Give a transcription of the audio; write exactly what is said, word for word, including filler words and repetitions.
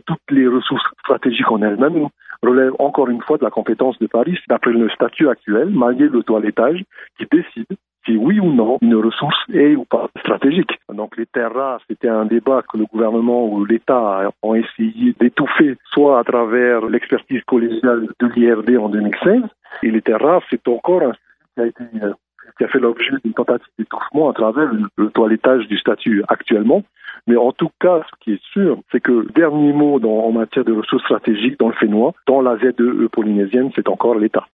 toutes les ressources stratégiques en elles-mêmes relèvent encore une fois de la compétence de Paris, d'après le statut actuel, malgré le toilettage, qui décide si oui ou non une ressource est ou pas stratégique. Donc les terres rares, c'était un débat que le gouvernement ou l'État ont essayé d'étouffer, soit à travers l'expertise collégiale de l'I R D en deux mille seize, et les terres rares, c'est encore un sujet qui a été qui a fait l'objet d'une tentative d'étouffement à travers le, le toilettage du statut actuellement. Mais en tout cas, ce qui est sûr, c'est que le dernier mot dans, en matière de ressources stratégiques dans le Fénois, dans la Z E E polynésienne, c'est encore l'État.